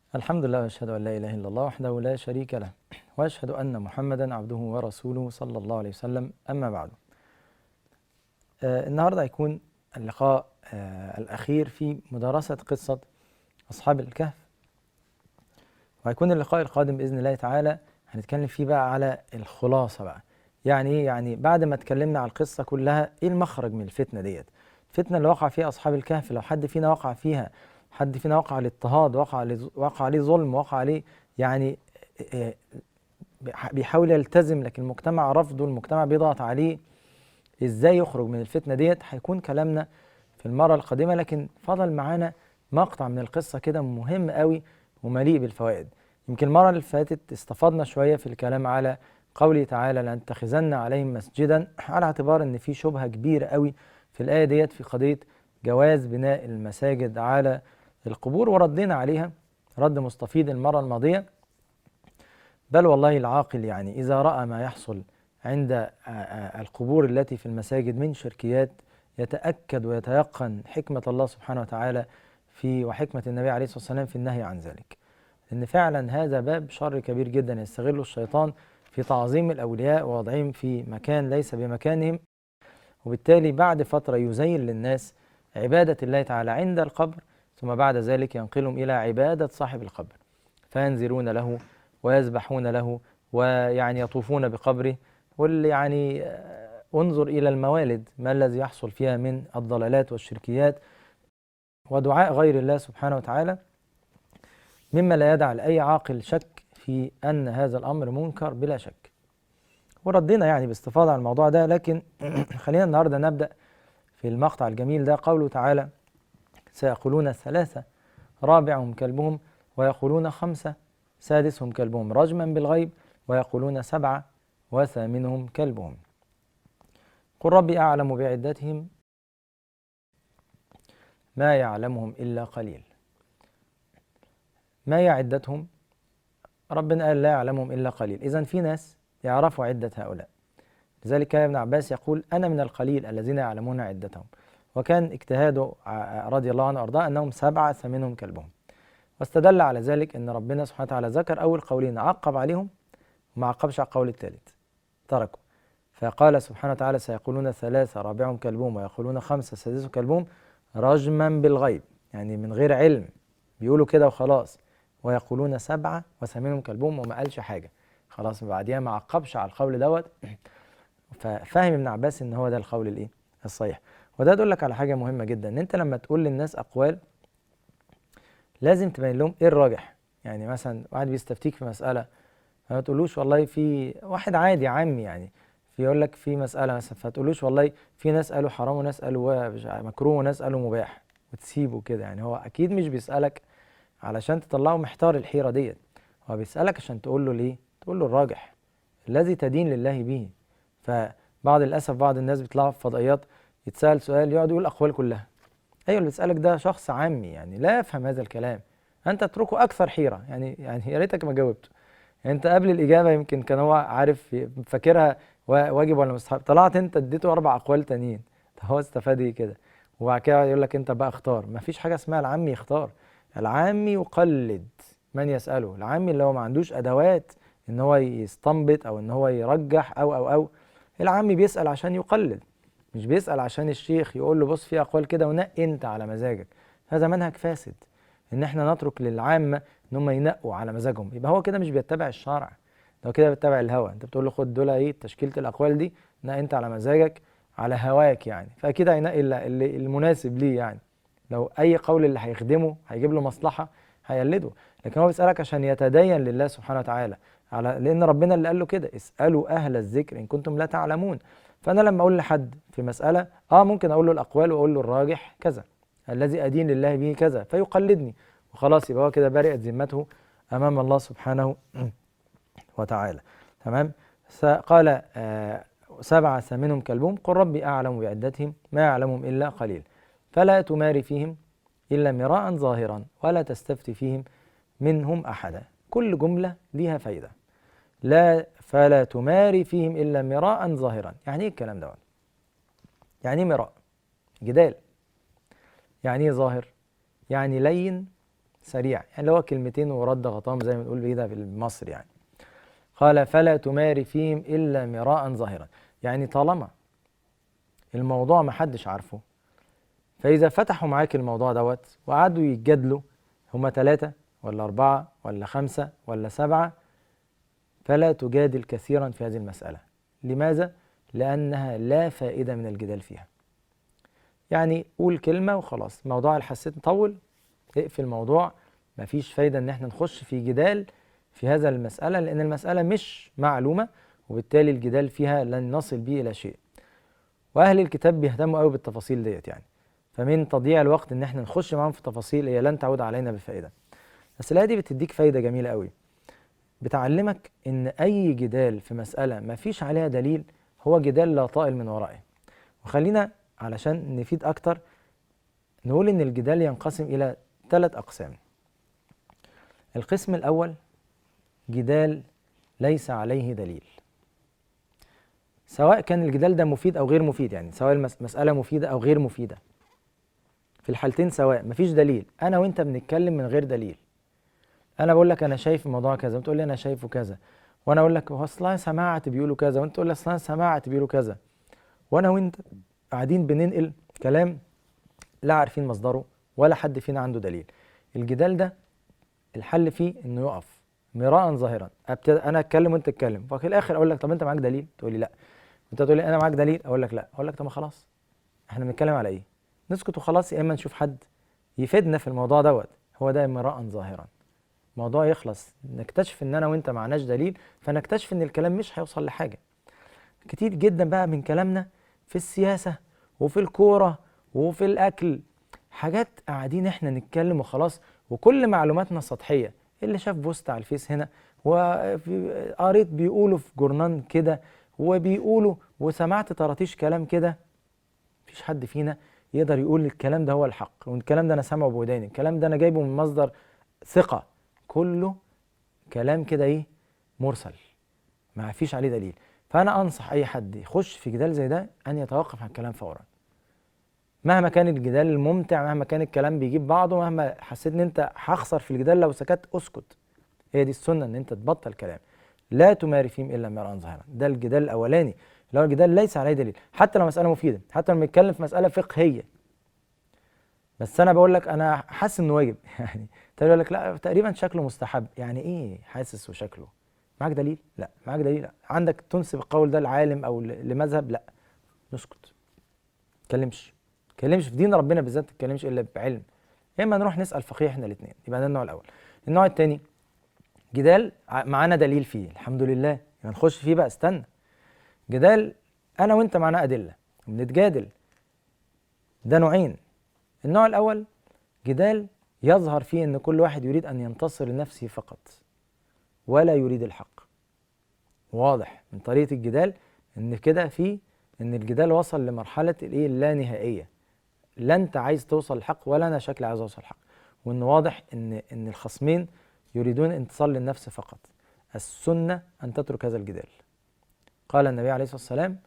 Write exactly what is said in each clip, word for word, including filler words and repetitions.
الحمد لله وأشهد أن لا إله إلا الله وحده لا شريك له، وأشهد أن محمدا عبده ورسوله صلى الله عليه وسلم. أما بعد، آه النهاردة هيكون اللقاء آه الأخير في مدارسة قصة أصحاب الكهف، وهيكون اللقاء القادم بإذن الله تعالى هنتكلم فيه بقى على الخلاصة بقى. يعني إيه؟ يعني بعد ما اتكلمنا على القصة كلها، إيه المخرج من الفتنة ديت؟ الفتنة اللي وقع فيها أصحاب الكهف، لو حد فينا وقع فيها، حد فينا وقع عليه اضطهاد، وقع عليه وقع عليه ظلم، وقع عليه يعني آه، بيحاول يلتزم لكن المجتمع رفضه، المجتمع بيضغط عليه، ازاي يخرج من الفتنة ديت؟ هيكون كلامنا في المرة القادمة، لكن فضل معانا مقطع من القصة كده مهم قوي ومليء بالفوائد. يمكن المرة اللي فاتت استفضنا شوية في الكلام على قوله تعالى: لنتخذن عليهم مسجدا، على اعتبار ان في شبهة كبيرة قوي في الآية ديت في قضية جواز بناء المساجد على القبور، وردينا عليها رد مستفيض المرة الماضية. بل والله العاقل يعني إذا رأى ما يحصل عند القبور التي في المساجد من شركيات، يتأكد ويتيقن حكمة الله سبحانه وتعالى في وحكمة النبي عليه الصلاة والسلام في النهي عن ذلك، لأن فعلا هذا باب شر كبير جدا يستغله الشيطان في تعظيم الأولياء ووضعهم في مكان ليس بمكانهم، وبالتالي بعد فترة يزين للناس عبادة الله تعالى عند القبر، ثم بعد ذلك ينقلهم إلى عبادة صاحب القبر، فينذرون له ويذبحون له ويعني يطوفون بقبره. واللي يعني آه، انظر إلى الموالد ما الذي يحصل فيها من الضلالات والشركيات ودعاء غير الله سبحانه وتعالى، مما لا يدع لأي عاقل شك في أن هذا الأمر منكر بلا شك. وردينا يعني باستفاضة على الموضوع ده، لكن خلينا النهاردة نبدأ في المقطع الجميل ده. قوله تعالى: سيقولون ثلاثة رابعهم كلبهم، ويقولون خمسة سادسهم كلبهم رجما بالغيب، ويقولون سبعة وثامنهم كلبهم. قل ربي أعلم بعدتهم ما يعلمهم إلا قليل. ما هي عدتهم؟ ربنا قال لا يعلمهم إلا قليل، إذن في ناس يعرفوا عدة هؤلاء. لذلك كان ابن عباس يقول: أنا من القليل الذين يعلمون عدتهم. وكان اجتهاده رضي الله عنه وأرضاه أنهم سبعة ثامنهم كلبهم، واستدل على ذلك أن ربنا سبحانه وتعالى ذكر أول قولين عقب عليهم وما عقبش على القول الثالث، تركوا. فقال سبحانه وتعالى: سيقولون ثلاثة رابعهم كلبهم، ويقولون خمسة سادسهم كلبهم رجما بالغيب، يعني من غير علم، بيقولوا كده وخلاص. ويقولون سبعة وثامنهم كلبهم، وما قالش حاجة خلاص، بعديها ما عقبش على القول دوت. ففهم ابن عباس ان هو ده القول الايه الصحيح. وده يدل لك على حاجة مهمة جدا، ان انت لما تقول للناس اقوال لازم تبين لهم ايه الراجح. يعني مثلا واحد بيستفتيك في مسألة، ما تقولوش والله في واحد عادي عامي يعني في يقول لك في مسألة مثلا، فتقولوش والله في ناس قالوا حرام وناس قالوا مكروه وناس قالوا مباح وتسيبه كده. يعني هو أكيد مش بيسألك علشان تطلعه محتار الحيرة ديت، هو بيسألك عشان تقول له ليه؟ تقول له الراجح الذي تدين لله به. فبعض للأسف بعض الناس بيطلعوا في فضائيات يتسأل سؤال يقعد يقول الأقوال كلها. أيوة، اللي بيسألك ده شخص عامي يعني لا يفهم هذا الكلام، أنت اتركه أكثر حيرة. يعني يعني يا ريتك ما جاوبته. يعني انت قبل الاجابه يمكن كان هو عارف فاكرها واجب ولا مستحب، طلعت انت اديته اربع اقوال تانيين، طب هو استفاد ايه كده؟ وبعد كده يقول لك انت بقى اختار. ما فيش حاجه اسمها العامي يختار، العامي يقلد من يساله. العامي اللي هو ما عندوش ادوات ان هو يستنبط او ان هو يرجح او او او العامي بيسال عشان يقلد، مش بيسال عشان الشيخ يقول له بص في اقوال كده ونقي انت على مزاجك. هذا منهج فاسد، ان احنا نترك للعامه ان هم ينقوا على مزاجهم، يبقى هو كده مش بيتبع الشرع، لو كده بيتبع الهوى. انت بتقول له خد دول ايه تشكيله الاقوال دي، نقي انت على مزاجك على هواك يعني، فاكيد هينقي اللي اللي المناسب ليه. يعني لو اي قول اللي هيخدمه هيجيب له مصلحه هيقلده، لكن هو بيسالك عشان يتدين لله سبحانه وتعالى، على لان ربنا اللي قال له كده: اسالوا اهل الذكر ان كنتم لا تعلمون. فانا لما اقول لحد في مساله اه ممكن اقول له الاقوال واقول له الراجح كذا، الذي ادين لله به كذا، فيقلدني وخلاص، يبقى هو كده برئت ذمته امام الله سبحانه وتعالى. تمام. قال آه سبعة ثامنهم كلبهم، قل ربي أعلم بعدتهم ما يعلمهم إلا قليل، فلا تماري فيهم إلا مراء ظاهرا ولا تستفت فيهم منهم أحدا. كل جملة ليها فايدة. لا فلا تماري فيهم إلا مراء ظاهرا، يعني إيه الكلام ده؟ يعني إيه مراء؟ جدال. يعني إيه ظاهر؟ يعني لين سريع، يعني اللي هو كلمتين ورد غطام زي ما بنقول كده بالمصري يعني. قال فلا تماري فيهم إلا مراء ظاهرا، يعني طالما الموضوع ما حدش عارفه، فإذا فتحوا معاك الموضوع دوت وقعدوا يتجادلوا، هما ثلاثة ولا أربعة ولا خمسة ولا سبعة، فلا تجادل كثيرا في هذه المسألة. لماذا؟ لأنها لا فائدة من الجدال فيها. يعني قول كلمة وخلاص، موضوع اللي حسيت نطول اقفل الموضوع، مفيش فايدة ان احنا نخش في جدال في هذا المسألة، لأن المسألة مش معلومة، وبالتالي الجدال فيها لن نصل به إلى شيء. وأهل الكتاب بيهتموا قوي بالتفاصيل ديت يعني، فمن تضييع الوقت ان احنا نخش معاهم في تفاصيل هي لن تعود علينا بفائدة. بس الآية دي بتديك فايدة جميلة قوي، بتعلمك ان أي جدال في مسألة مفيش عليها دليل هو جدال لا طائل من ورائه. وخلينا علشان نفيد أكتر نقول ان الجدال ينقسم إلى ثلاث أقسام. القسم الأول جدال ليس عليه دليل، سواء كان الجدال ده مفيد أو غير مفيد، يعني سواء المسألة مفيدة أو غير مفيدة، في الحالتين سواء مفيش دليل، أنا وأنت بنتكلم من غير دليل. أنا بقول لك أنا شايف الموضوع كذا وأنت تقول لي أنا شايفه كذا، وأنا أقول لك هو أصل أنا سمعت بيقولوا كذا وأنت تقول لي أصل أنا سمعت بيقولوا كذا، وأنا وأنت قاعدين بننقل كلام لا عارفين مصدره ولا حد فينا عنده دليل. الجدال ده الحل فيه إنه يقف مراء ظاهرا، ابتدي انا اتكلم وانت تتكلم، وفي الاخر اقول لك طب انت معاك دليل؟ تقول لي لا. انت تقول لي انا معاك دليل؟ اقول لك لا. اقول لك طب ما خلاص احنا بنتكلم على ايه؟ نسكت وخلاص، يا اما نشوف حد يفيدنا في الموضوع دوت. هو ده مراء ظاهرا، الموضوع يخلص، نكتشف ان انا وانت معناش دليل، فنكتشف ان الكلام مش هيوصل لحاجه. كتير جدا بقى من كلامنا في السياسه وفي الكوره وفي الاكل، حاجات قاعدين احنا نتكلم وخلاص، وكل معلوماتنا سطحيه. اللي شاف بوست على الفيس هنا، وقريت بيقولوا في جورنان كده، وبيقولوا وسمعت طراطيش كلام كده. مفيش حد فينا يقدر يقول الكلام ده هو الحق، والكلام ده انا سامعه بوداني، الكلام ده انا جايبه من مصدر ثقة. كله كلام كده ايه، مرسل، ما فيش عليه دليل. فانا انصح اي حد يخش في جدال زي ده ان يتوقف عن الكلام فورا، مهما كان الجدال الممتع، مهما كان الكلام بيجيب بعضه، مهما حسيت ان انت هخسر في الجدال لو سكت، اسكت. هي دي السنه، ان انت تبطل كلام. لا تماري فيهم الا مراء ظاهرا، ده الجدال الاولاني اللي هو الجدال ليس عليه دليل، حتى لو مساله مفيده، حتى لما نتكلم في مساله فقهيه. بس انا بقول لك انا حاسس انه واجب يعني تقول لك لا تقريبا شكله مستحب، يعني ايه حاسس وشكله؟ معاك دليل؟ لا. معاك دليل؟ لا. عندك تنسب القول ده لعالم او لمذهب؟ لا. نسكت، ما تتكلمش، ما تتكلمش في دين ربنا بالذات، ما تتكلمش الا بعلم. يا اما نروح نسال فقيه احنا الاثنين. يبقى ده النوع الاول. النوع الثاني جدال معانا دليل فيه، الحمد لله، يعني نخش فيه بقى. استنى، جدال انا وانت معانا ادله وبنتجادل، ده نوعين. النوع الاول جدال يظهر فيه ان كل واحد يريد ان ينتصر لنفسه فقط ولا يريد الحق. واضح من طريقه الجدال ان كده في ان الجدال وصل لمرحله الايه، اللانهائيه، لا انت عايز توصل للحق ولا انا شكلي عايز اوصل للحق، وان واضح ان ان الخصمين يريدون انتصار للنفس فقط. السنه ان تترك هذا الجدال. قال النبي عليه الصلاه والسلام: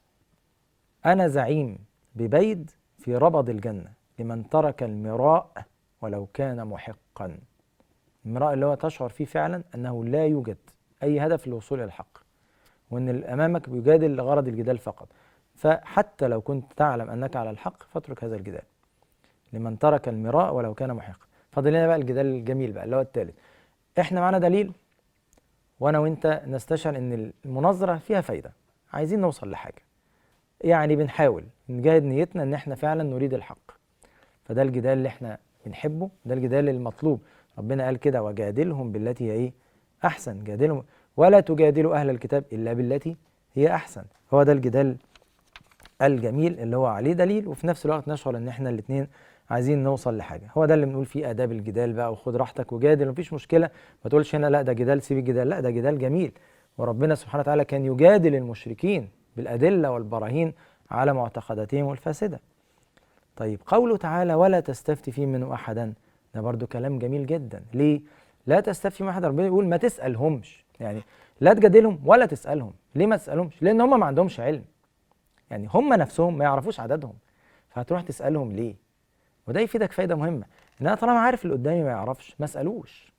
انا زعيم ببيد في ربض الجنه لمن ترك المراء ولو كان محقا. المراء اللي هو تشعر فيه فعلا انه لا يوجد اي هدف للوصول الى الحق، وان اللي امامك بيجادل لغرض الجدال فقط، فحتى لو كنت تعلم انك على الحق فاترك هذا الجدال. لمن ترك المراء ولو كان محقا. فاضل لنا بقى الجدال الجميل بقى اللي هو الثالث. احنا معانا دليل وانا وانت نستشعر ان المناظره فيها فايده، عايزين نوصل لحاجه، يعني بنحاول نجاهد نيتنا ان احنا فعلا نريد الحق، فده الجدال اللي احنا بنحبه، ده الجدال المطلوب. ربنا قال كده: وجادلهم بالتي هي ايه احسن. جادلهم ولا تجادلوا اهل الكتاب الا بالتي هي احسن. هو ده الجدال الجميل اللي هو عليه دليل، وفي نفس الوقت نشعر ان احنا الاثنين عايزين نوصل لحاجه. هو ده اللي بنقول فيه آداب الجدال بقى، وخد راحتك وجادل، مفيش مشكله. ما تقولش هنا لا ده جدال سيب الجدال، لا ده جدال جميل. وربنا سبحانه وتعالى كان يجادل المشركين بالأدلة والبراهين على معتقداتهم الفاسدة. طيب قوله تعالى: ولا تستفتي فيه منه أحدا، ده برضو كلام جميل جدا. ليه؟ لا تستفتي من أحد، ربنا يقول ما تسألهمش، يعني لا تجادلهم ولا تسألهم. ليه ما تسألهمش؟ لأن هم ما عندهمش علم، يعني هم نفسهم ما يعرفوش عددهم، فهتروح تسألهم ليه؟ وده يفيدك فايدة مهمة، ان انا طالما عارف اللي قدامي ما يعرفش ما اسالوش.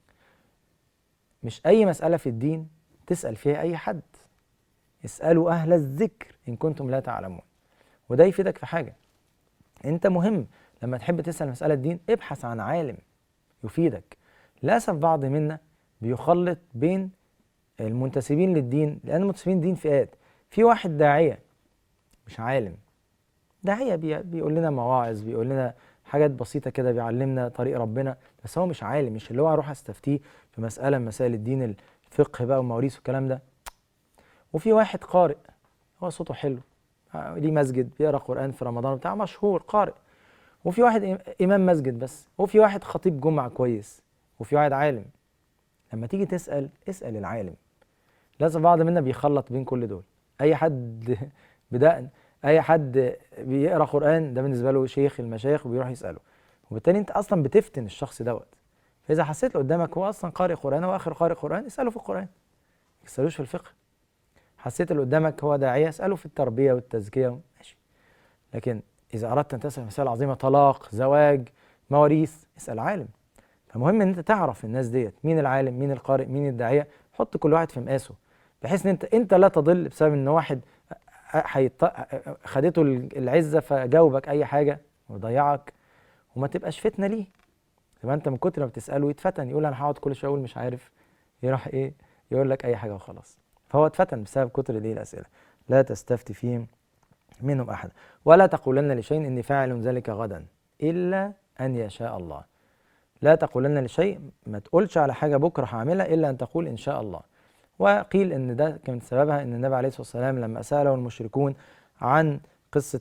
مش اي مساله في الدين تسال فيها اي حد، اسالوا اهل الذكر ان كنتم لا تعلمون. وده يفيدك في حاجه، انت مهم لما تحب تسال مساله دين ابحث عن عالم يفيدك. للاسف بعض منا بيخلط بين المنتسبين للدين، لان المنتسبين للدين فئات. في واحد داعيه مش عالم، داعيه بي بيقول لنا مواعظ، بيقول لنا حاجات بسيطه كده، بيعلمنا طريق ربنا، بس هو مش عالم، مش اللي هو اروح استفتيه في مساله من مسائل الدين، الفقه بقى والمواريث والكلام ده. وفي واحد قارئ، هو صوته حلو، ليه مسجد، بيقرا قران في رمضان بتاع، مشهور قارئ. وفي واحد امام مسجد بس، وفي واحد خطيب جمعه كويس، وفي واحد عالم. لما تيجي تسال اسال العالم. لازم بعض منا بيخلط بين كل دول. اي حد بدأ اي حد بيقرا قران ده بالنسبه له شيخ المشايخ وبيروح يساله، وبالتالي انت اصلا بتفتن الشخص دوت. فاذا حسيت اللي قدامك هو اصلا قارئ قران واخر قارئ قران، اساله في القران، ما تسالوش في الفقه. حسيت اللي قدامك هو داعيه، اساله في التربيه والتزكيه، ماشي. لكن اذا اردت ان تسال مسائل عظيمه، طلاق، زواج، مواريث، اسال عالم. فمهم ان انت تعرف الناس ديت، مين العالم، مين القارئ، مين الداعيه، حط كل واحد في مقاسه، بحيث ان انت انت لا تضل بسبب ان واحد حيط... خدته العزه فجاوبك اي حاجه وضيعك، وما تبقاش فتنه ليه. تبقى انت من كتر ما بتساله يتفتن، يقول انا هقعد كل شويه اقول مش عارف، يروح ايه يقول لك اي حاجه وخلاص. فهو اتفتن بسبب كتر دي الاسئله. لا تستفتي فيهم منهم احد، ولا تقولن لشيء اني فاعل ذلك غدا الا ان يشاء الله. لا تقولن لشيء، ما تقولش على حاجه بكره هعملها الا ان تقول ان شاء الله. وقيل ان ده كان سببها ان النبي عليه الصلاه والسلام لما ساله المشركون عن قصه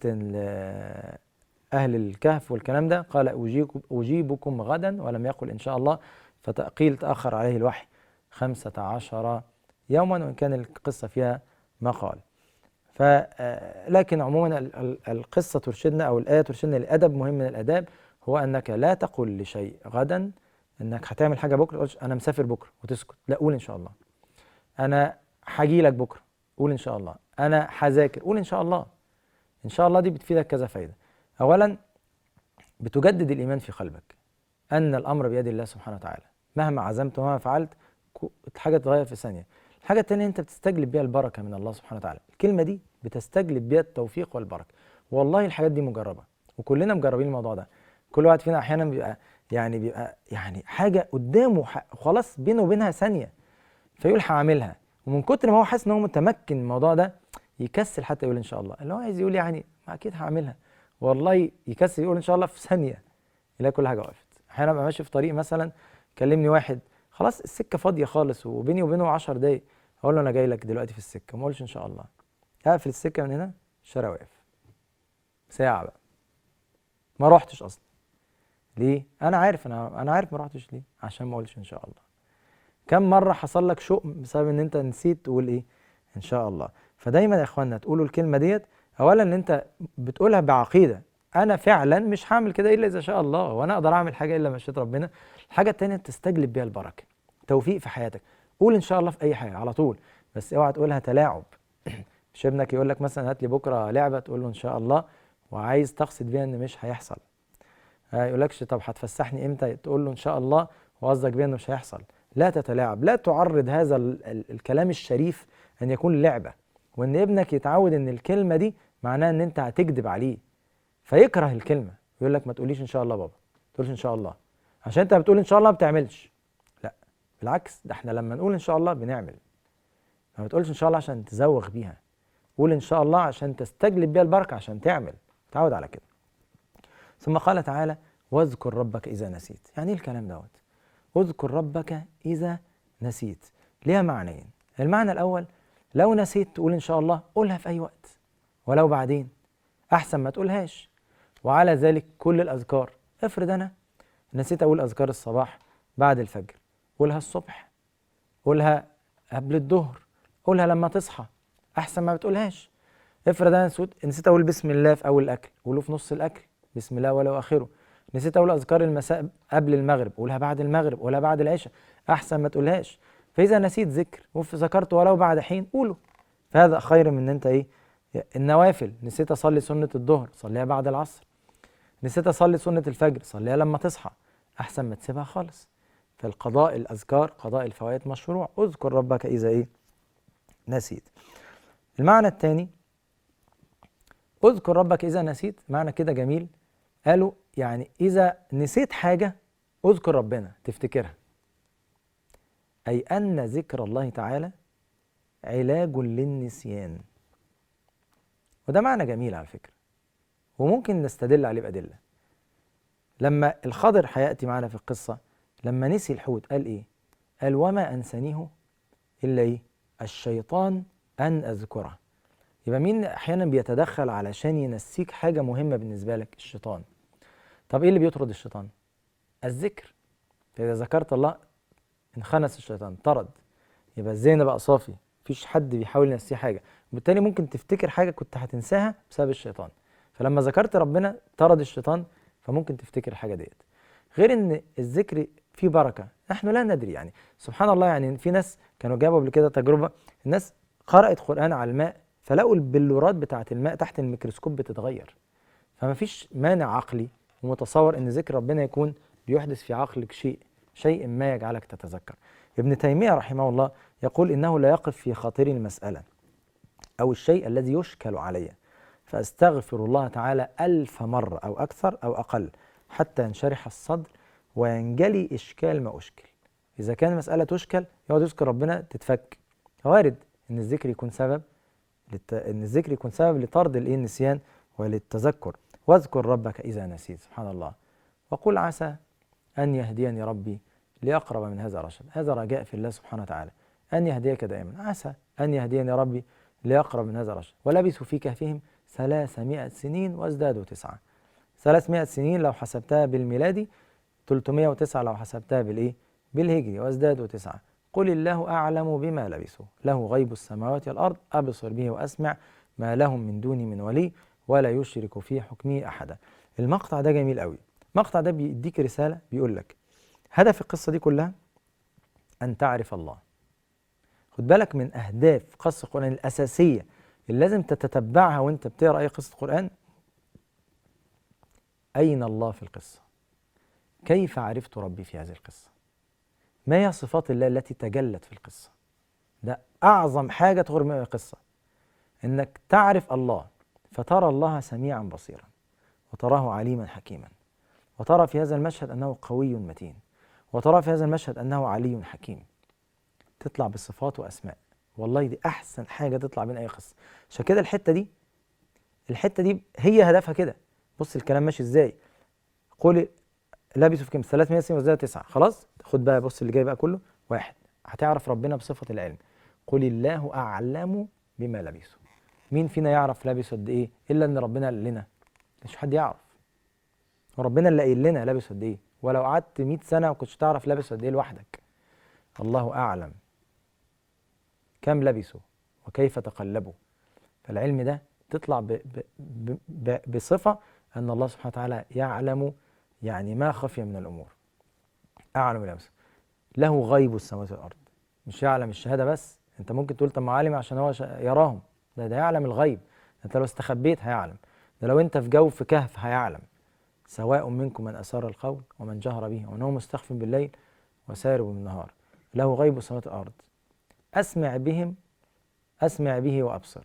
اهل الكهف والكلام ده، قال اجيبكم غدا، ولم يقل ان شاء الله. فقيل تاخر عليه الوحي خمسة عشر يوما، وان كان القصه فيها مقال. ف لكن عموما القصه ترشدنا او الايه ترشدنا لادب مهم من الاداب، هو انك لا تقل لشيء غدا، انك هتعمل حاجه بكره تقولش انا مسافر بكره وتسكت، لا قول ان شاء الله. انا هاجي لك بكره، قول ان شاء الله. انا هذاكر، قول ان شاء الله. ان شاء الله دي بتفيدك كذا فايده. اولا بتجدد الايمان في قلبك ان الامر بيد الله سبحانه وتعالى، مهما عزمت ومهما فعلت حاجه تتغير في ثانيه. الحاجه الثانيه انت بتستجلب بيها البركه من الله سبحانه وتعالى، الكلمه دي بتستجلب بيها التوفيق والبركه. والله الحاجات دي مجربه، وكلنا مجربين الموضوع ده. كل واحد فينا احيانا بيبقى يعني بيبقى يعني حاجه قدامه خلاص بينه وبينها ثانيه، فيقول هعملها، ومن كتر ما هو حاسس ان هو متمكن من الموضوع ده يكسل حتى يقول ان شاء الله. اللي هو عايز يقول يعني ما اكيد هعملها، والله يكسل يقول ان شاء الله في ثانيه يلاقي كل حاجه وقفت. احيانا ابقى ماشي في طريق مثلا، كلمني واحد خلاص السكه فاضيه خالص وبيني وبينه عشر دقايق، اقول له انا جاي لك دلوقتي في السكه، ما اقولش ان شاء الله، هقفل السكه من هنا، الشارع واقف ساعه بقى ما روحتش اصلا. ليه؟ انا عارف انا انا عارف ما روحتش ليه، عشان ما اقولش ان شاء الله. كم مرة حصل لك شؤم بسبب ان انت نسيت تقول ايه؟ ان شاء الله. فدايما يا اخوانا تقولوا الكلمة ديت، اولا ان انت بتقولها بعقيدة، انا فعلا مش هعمل كده الا اذا شاء الله، وانا اقدر اعمل حاجة الا مشيئة ربنا. الحاجة التانية تستجلب بيها البركة، توفيق في حياتك. قول ان شاء الله في اي حاجة على طول، بس اوعى تقولها تلاعب. مش ابنك يقول لك مثلا هات لي بكرة لعبة، تقول له ان شاء الله وعايز تقصد بيها ان مش هيحصل. يقول لكش طب هتفسحني امتى، تقول له ان شاء الله وقصدك بيها انه مش هيحصل. لا تتلاعب، لا تعرض هذا ال ال الكلام الشريف ان يكون لعبه، وان ابنك يتعود ان الكلمه دي معناها ان انت هتكذب عليه فيكره الكلمه، يقول لك ما تقوليش ان شاء الله بابا، ما تقولش ان شاء الله عشان انت بتقول ان شاء الله ما بتعملش. لا بالعكس، ده احنا لما نقول ان شاء الله بنعمل. ما بتقولش ان شاء الله عشان تزوغ بيها، قول ان شاء الله عشان تستجلب بيها البركه، عشان تعمل، تعود على كده. ثم قال تعالى واذكر ربك اذا نسيت. يعني ايه الكلام دوت؟ اذكر ربك إذا نسيت، ليها معنيين. المعنى الأول لو نسيت تقول إن شاء الله، قولها في أي وقت ولو بعدين، أحسن ما تقولهاش. وعلى ذلك كل الأذكار، افرض أنا نسيت أقول أذكار الصباح بعد الفجر، قولها الصبح، قولها قبل الظهر، قولها لما تصحى، أحسن ما بتقولهاش. افرض أنا نسيت أقول بسم الله في أول الأكل، قوله في نص الأكل بسم الله ولو آخره. نسيت اقول اذكار المساء قبل المغرب، قولها بعد المغرب، قولها بعد العشاء، احسن ما تقولهاش. فاذا نسيت ذكر وذكرت ولو بعد حين قوله، فهذا خير من ان انت ايه. النوافل، نسيت اصلي سنه الظهر صليها بعد العصر، نسيت أصلي سنة الفجر، صليها لما تصحى أحسن ما تسيبها خالص. فالقضاء الأذكار قضاء الفوائد مشروع. اذكر ربك إذا إيه نسيت. المعنى الثاني اذكر ربك إذا نسيت، معنى كده جميل. قالوا يعني إذا نسيت حاجة اذكر ربنا تفتكرها، أي أن ذكر الله تعالى علاج للنسيان. وده معنى جميل على فكرة، وممكن نستدل عليه بأدلة. لما الخضر هيأتي معنا في القصة، لما نسي الحوت قال إيه؟ قال وما أنسانيه إلا إيه؟ الشيطان أن أذكره. يبقى مين أحيانا بيتدخل علشان ينسيك حاجة مهمة بالنسبة لك؟ الشيطان. طب إيه اللي بيطرد الشيطان؟ الذكر. فإذا ذكرت الله انخنس الشيطان، طرد. يبقى الذهن بقى صافي، مفيش حد بيحاول ينسيه حاجة، وبالتالي ممكن تفتكر حاجة كنت هتنساها بسبب الشيطان. فلما ذكرت ربنا طرد الشيطان، فممكن تفتكر الحاجة ديت. غير ان الذكر فيه بركة، نحن لا ندري يعني. سبحان الله، يعني في ناس كانوا جابوا قبل كده تجربة، الناس قرأت قرآن على الماء فلقوا البلورات بتاعة الماء تحت الميكروسكوب بتتغير. فما فيش مانع عقلي ومتصور ان ذكر ربنا يكون بيحدث في عقلك شيء شيء ما يجعلك تتذكر. ابن تيمية رحمه الله يقول إنه لا يقف في خاطري المسألة أو الشيء الذي يشكل علي فأستغفر الله تعالى ألف مرة أو أكثر أو أقل حتى ينشرح الصدر وينجلي إشكال ما أشكل. إذا كان المسألة تشكل يقعد يذكر ربنا تتفك. وارد إن الذكر يكون سبب للت... إن الذكر يكون سبب لطرد الإيه النسيان وللتذكر. واذكر ربك إذا نسيت. سبحان الله. وقل عسى أن يهديني ربي لأقرب من هذا رشد. هذا رجاء في الله سبحانه وتعالى أن يهديك دائما. عسى أن يهديني ربي لأقرب من هذا رشد. ولبثوا في كهفهم ثلاثمائة سنين وازدادوا تسعة. ثلاثمائة سنين لو حسبتها بالميلادي، ثلاثمائة وتسعة لو حسبتها بالإيه؟ بالهجري، وازدادوا تسعة. قل الله أعلم بما لبثوا له غيب السماوات والأرض أبصر به وأسمع ما لهم من دوني من ولي ولا يشرك في حكمه أحدا. المقطع ده جميل قوي. المقطع ده بيديك رسالة، بيقول لك هدف القصة دي كلها أن تعرف الله. خد بالك من أهداف قصة القرآن الأساسية اللي لازم تتتبعها وانت بتقرأ أي قصة قرآن. أين الله في القصة؟ كيف عرفت ربي في هذه القصة؟ ما هي صفات الله التي تجلت في القصة؟ ده أعظم حاجة تغرم من القصة، إنك تعرف الله فترى الله سميعا بصيرا وتراه عليما حكيما، وترى في هذا المشهد أنه قوي متين، وترى في هذا المشهد أنه علي حكيم. تطلع بصفات وأسماء. والله دي أحسن حاجة تطلع من أي قصة. عشان كده الحتة دي الحتة دي هي هدفها كده. بص الكلام ماشي إزاي. قول لبثوا في كم ثلاثمائة سنة وازدادوا تسعة. خلاص خد بقى، بص اللي جاي بقى كله. واحد، هتعرف ربنا بصفة العلم. قل الله أعلم بما لبثوا. مين فينا يعرف لبثوا قد إيه إلا إن ربنا قال لنا؟ مش حد يعرف. وربنا اللي قايل لنا لبثوا قد إيه. ولو قعدت مئة سنة ما كنتش تعرف لبثوا قد إيه لوحدك. الله أعلم كم لبثوا وكيف تقلبوا. فالعلم ده تطلع ب ب ب ب بصفة أن الله سبحانه وتعالى يعلم يعني ما خفي من الأمور. أعلم لبثوا. له غيب السماوات والأرض. مش يعلم الشهادة بس. أنت ممكن تقول طب ما عالم عشان هو يراهم. ده ده يعلم الغيب. أنت لو استخبيت هيعلم. ده لو أنت في جو في كهف هيعلم. سواء منكم من أسر القول ومن جهر به ومن هو مستخف بالليل وسارب بالنهار. له غيب السماوات والأرض. أسمع بهم أسمع به وأبصر.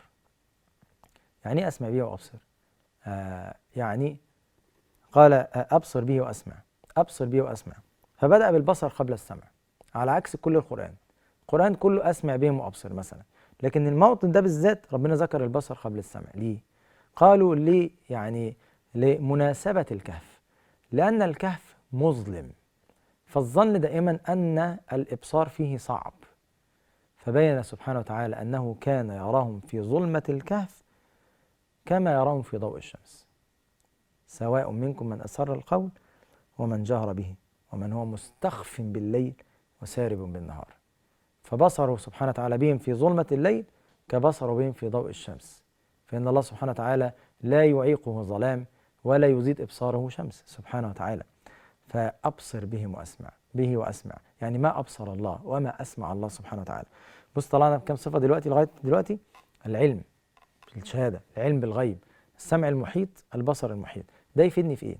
يعني أسمع به وأبصر؟ آه يعني قال أبصر به وأسمع. أبصر به وأسمع. فبدأ بالبصر قبل السمع، على عكس كل القرآن. القرآن كله أسمع بهم وأبصر مثلا، لكن الموطن ده بالذات ربنا ذكر البصر قبل السمع. ليه؟ قالوا ليه؟ يعني لمناسبة الكهف، لأن الكهف مظلم، فالظن دائما أن الإبصار فيه صعب، فبين سبحانه وتعالى أنه كان يراهم في ظلمة الكهف كما يراهم في ضوء الشمس. سواء منكم من أسر القول ومن جهر به ومن هو مستخف بالليل وسارب بالنهار. فبصره سبحانه وتعالى بهم في ظلمة الليل كبصره بهم في ضوء الشمس، فإن الله سبحانه وتعالى لا يعيقه ظلام ولا يزيد إبصاره شمس سبحانه وتعالى. فأبصر بهم وأسمع به وأسمع، يعني ما أبصر الله وما أسمع الله سبحانه وتعالى. بص طلعنا بكم صفة دلوقتي لغاية دلوقتي؟ العلم، الشهادة، العلم بالغيب، السمع المحيط، البصر المحيط. ده يفيدني في إيه؟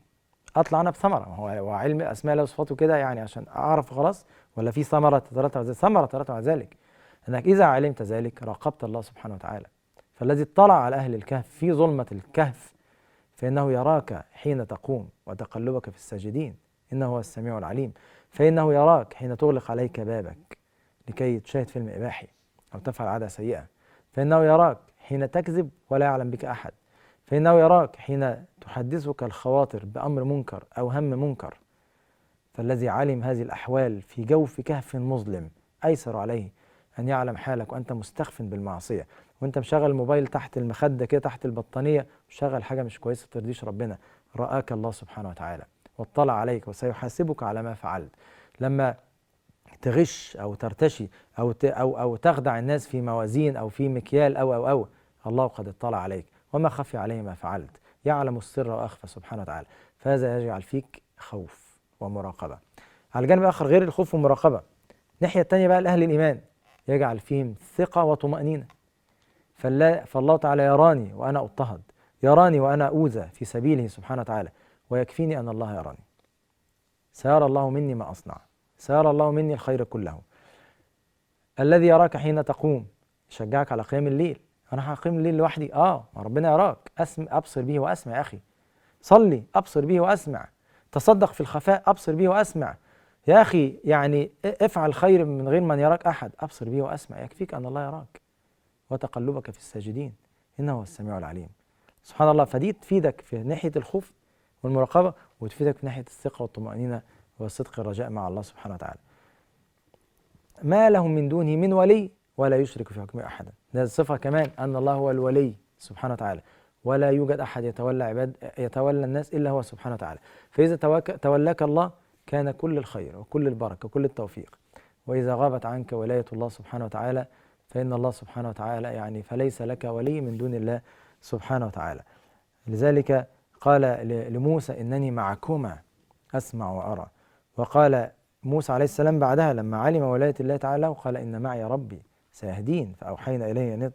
اطلع انا بثمره. هو هو علم اسماء الله وصفاته كده يعني عشان اعرف خلاص، ولا في ثمره تترتب على ذلك؟ ثمره تترتب على ذلك انك اذا علمت ذلك راقبت الله سبحانه وتعالى. فالذي اطلع على اهل الكهف في ظلمه الكهف فانه يراك حين تقوم وتقلبك في الساجدين، انه هو السميع العليم. فانه يراك حين تغلق عليك بابك لكي تشاهد فيلم اباحي او تفعل عاده سيئه. فانه يراك حين تكذب ولا يعلم بك احد. فإنه يراك حين تحدثك الخواطر بأمر منكر أو هم منكر. فالذي علم هذه الأحوال في جوف كهف مظلم أيسر عليه أن يعلم حالك وأنت مستخف بالمعصية، وأنت مشغل الموبايل تحت المخدة كده تحت البطانية، مشغل حاجة مش كويسة ترضيش ربنا. رآك الله سبحانه وتعالى واطلع عليك وسيحاسبك على ما فعلت. لما تغش أو ترتشي أو أو أو تخدع الناس في موازين أو في مكيال أو أو أو الله قد اطلع عليك وما خفي عليه ما فعلت، يعلم السر وأخفى سبحانه وتعالى. فهذا يجعل فيك خوف ومراقبة. على الجانب الآخر غير الخوف والمراقبة، الناحية الثانية بقى لأهل الإيمان يجعل فيهم ثقة وطمأنينة. فالله, فالله تعالى يراني وأنا أضطهد، يراني وأنا أوذى في سبيله سبحانه وتعالى، ويكفيني أن الله يراني. سيرى الله مني ما أصنع، سيرى الله مني الخير كله. الذي يراك حين تقوم يشجعك على قيام الليل. أنا هقيم الليل لوحدي؟ آه ربنا يراك. أسمع أبصر به وأسمع يا أخي. صلي أبصر به وأسمع. تصدق في الخفاء أبصر به وأسمع يا أخي. يعني افعل خير من غير من يراك أحد، أبصر به وأسمع، يكفيك أن الله يراك وتقلبك في الساجدين إنه هو السميع العليم. سبحان الله. فدي تفيدك في ناحية الخوف والمراقبة، وتفيدك في ناحية الثقة والطمأنينة والصدق الرجاء مع الله سبحانه وتعالى. ما لهم من دونه من ولي ولا يشرك في حكمه أحدا. ده الصفة كمان أن الله هو الولي سبحانه وتعالى، ولا يوجد أحد يتولى عباد يتولى الناس إلا هو سبحانه وتعالى. فإذا تولاك الله كان كل الخير وكل البركة وكل التوفيق. وإذا غابت عنك ولاية الله سبحانه وتعالى فإن الله سبحانه وتعالى يعني فليس لك ولي من دون الله سبحانه وتعالى. لذلك قال لموسى إنني معكما أسمع وأرى. وقال موسى عليه السلام بعدها لما علم ولاية الله تعالى وقال إن معي ربي سيهدين، فأوحينا إليه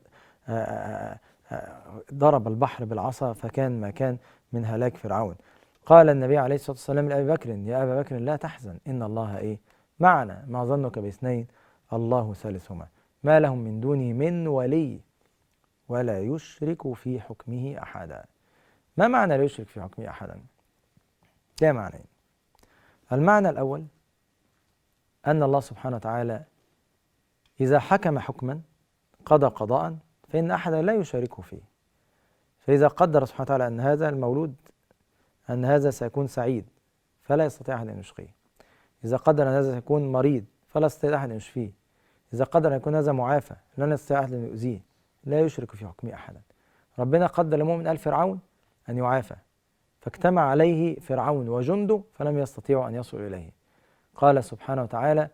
ضرب البحر بالعصا فكان ما كان من هلاك فرعون. قال النبي عليه الصلاة والسلام لأبي بكر يا أبا بكر لا تحزن إن الله إيه معنا، ما ظنك باثنين الله ثالثهما. ما لهم من دونه من ولي ولا يشرك في حكمه أحدا. ما معنى لا يشرك في حكمه أحدا؟ ده معنى. المعنى الأول أن الله سبحانه وتعالى إذا حكم حكما قضى قضاء فإن أحدا لا يشاركه فيه. فإذا قدر سبحانه وتعالى أن هذا المولود أن هذا سيكون سعيد فلا يستطيع أحد أن يشقيه. إذا قدر أن هذا سيكون مريض فلا يستطيع أحد أن يشفيه. إذا قدر أن يكون هذا معافى لن يستطيع أحد أن يؤذيه. لا يشرك في حكمه أحدا. ربنا قدر لمؤمن آل فرعون أن يعافى فاجتمع عليه فرعون وجنده فلم يستطيعوا أن يصلوا إليه. قال سبحانه وتعالى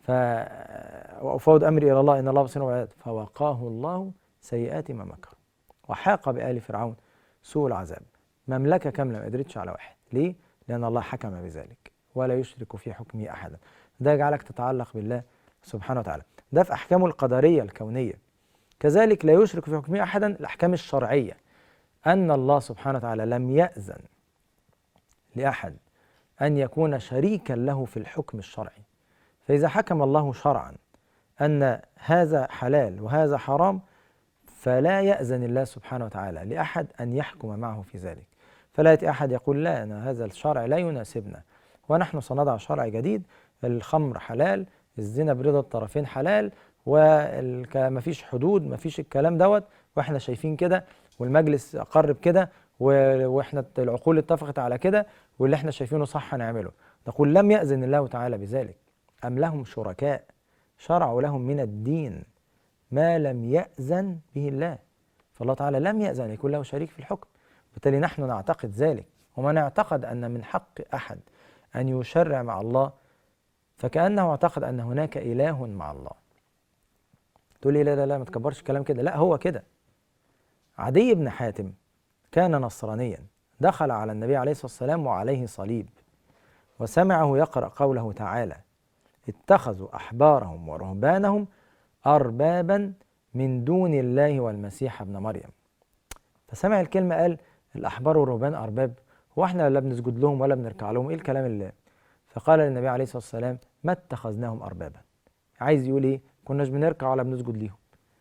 وأفوض أمري إلى الله إن الله بصير بالعباد فوقاه الله سيئات ما مكروا وحاق بآل فرعون سوء العذاب. مملكة كاملة ما قدرتش على واحد. ليه؟ لأن الله حكم بذلك ولا يشرك في حكمه أحدا. ده يجعلك تتعلق بالله سبحانه وتعالى. ده في أحكامه القدرية الكونية. كذلك لا يشرك في حكمه أحدا الأحكام الشرعية، أن الله سبحانه وتعالى لم يأذن لأحد أن يكون شريكا له في الحكم الشرعي. فإذا حكم الله شرعا أن هذا حلال وهذا حرام فلا يأذن الله سبحانه وتعالى لأحد أن يحكم معه في ذلك. فلا يأتي أحد يقول لا أنا هذا الشرع لا يناسبنا ونحن سنضع شرع جديد، الخمر حلال، الزنا برضا الطرفين حلال، ومفيش حدود، مفيش الكلام دوت، واحنا شايفين كده والمجلس أقر بكده واحنا العقول اتفقت على كده واللي احنا شايفينه صح هنعمله. نقول لم يأذن الله تعالى بذلك. أم لهم شركاء شرعوا لهم من الدين ما لم يأذن به الله. فالله تعالى لم يأذن يكون له شريك في الحكم. بالتالي نحن نعتقد ذلك. ومن اعتقد أن من حق أحد أن يشرع مع الله فكأنه اعتقد أن هناك إله مع الله. تقول لي لا لا لا ما تكبرش الكلام كده. لا هو كده. عدي بن حاتم كان نصرانيا دخل على النبي عليه الصلاة والسلام وعليه صليب وسمعه يقرأ قوله تعالى اتخذوا أحبارهم ورهبانهم أربابا من دون الله والمسيح ابن مريم. فسمع الكلمة قال الأحبار والرهبان أرباب، هو احنا لا بنسجد لهم ولا بنركع لهم، ايه الكلام اللي؟ فقال للنبي عليه الصلاة والسلام ما اتخذناهم أربابا. عايز يقول ايه؟ كناش بنركع ولا بنسجد ليهم.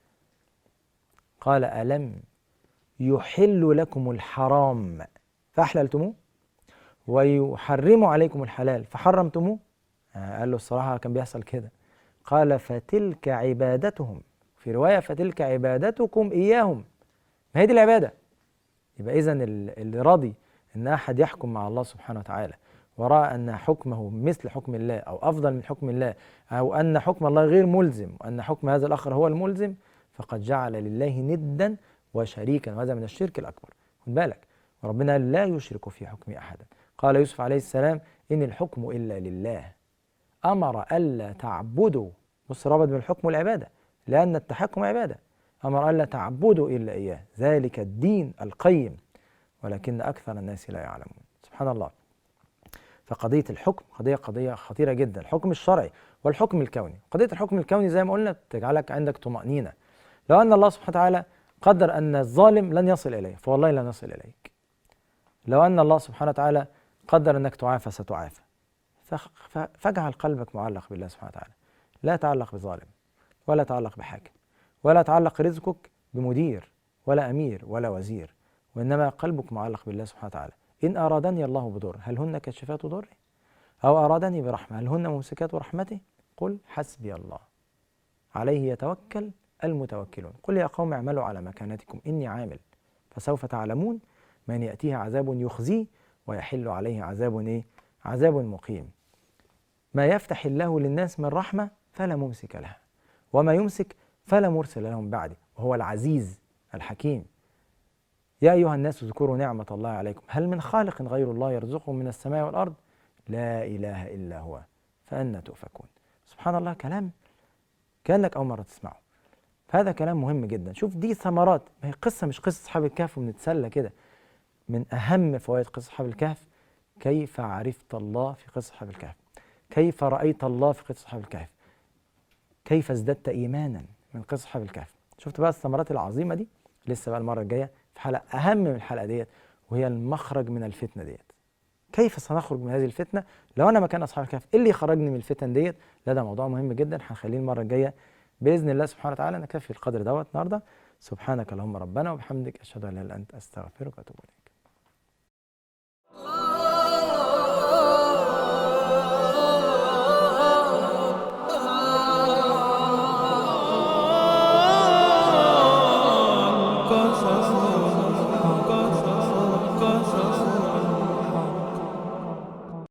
قال ألم يحل لكم الحرام فأحللتموه ويحرم عليكم الحلال فحرمتموه؟ آه قال له الصراحة كان بيحصل كده. قال فتلك عبادتهم، في رواية فتلك عبادتكم إياهم، ما هي دي العبادة. يبقى إذن اللي راضي إن أحد يحكم مع الله سبحانه وتعالى ورأى أن حكمه مثل حكم الله أو أفضل من حكم الله، أو أن حكم الله غير ملزم وأن حكم هذا الآخر هو الملزم، فقد جعل لله ندا وشريكا، وهذا من الشرك الأكبر. خد بالك، وربنا لا يشرك في حكمه أحدا. قال يوسف عليه السلام إن الحكم إلا لله، أمر ألا تعبدوا، بص رابط بين الحكم والعبادة، لأن التحكم عبادة، أمر ألا تعبدوا إلا إياه، ذلك الدين القيم ولكن أكثر الناس لا يعلمون. سبحان الله. فقضية الحكم قضية قضية خطيرة جدا، الحكم الشرعي والحكم الكوني. قضية الحكم الكوني زي ما قلنا تجعلك عندك طمأنينة، لو أن الله سبحانه وتعالى قدر أن الظالم لن يصل إليه فوالله لن يصل إليك. لو أن الله سبحانه وتعالى قدر أنك تعافى ستعافى. فاجعل قلبك معلق بالله سبحانه وتعالى، لا تعلق بظالم ولا تعلق بحاكم ولا تعلق رزقك بمدير ولا أمير ولا وزير، وإنما قلبك معلق بالله سبحانه وتعالى. إن أرادني الله بضر هل هن كاشفات ضره، أو أرادني برحمة هل هن ممسكات رحمته؟ قل حسبي الله عليه يتوكل المتوكلون. قل يا قوم اعملوا على مكانتكم إني عامل فسوف تعلمون من يأتيه عذاب يخزيه ويحل عليه عذاب إيه؟ عذاب مقيم. ما يفتح الله للناس من رحمة فلا ممسك لها وما يمسك فلا مرسل لهم بعده وهو العزيز الحكيم. يا أيها الناس اذكروا نعمة الله عليكم هل من خالق غير الله يرزقكم من السماء والأرض لا إله إلا هو فأنى تؤفكون. سبحان الله، كلام كأنك أول مرة تسمعه، فهذا كلام مهم جدا. شوف دي ثمرات، ما هي قصة مش قصة أصحاب الكهف وبنتسلى كده. من أهم فوائد قصة أصحاب الكهف كيف عرفت الله في قصة أصحاب الكهف، كيف رأيت الله في قصة أصحاب الكهف، كيف ازددت إيمانا من قصة أصحاب الكهف. شفت بقى الثمرات العظيمة دي؟ لسه بقى المرة الجاية في حلقة أهم من الحلقة ديت، وهي المخرج من الفتنة ديت. كيف سنخرج من هذه الفتنة؟ لو أنا مكان أصحاب الكهف إيه اللي يخرجني من الفتن ديت؟ لا ده موضوع مهم جدا، هنخليه المرة الجاية بإذن الله سبحانه وتعالى. نكتفي القدر دوت النهارده. سبحانك اللهم ربنا وبحمدك أشهد أن لا إله إلا أنت أستغفرك وأتوب إليك. قصص قصص قصص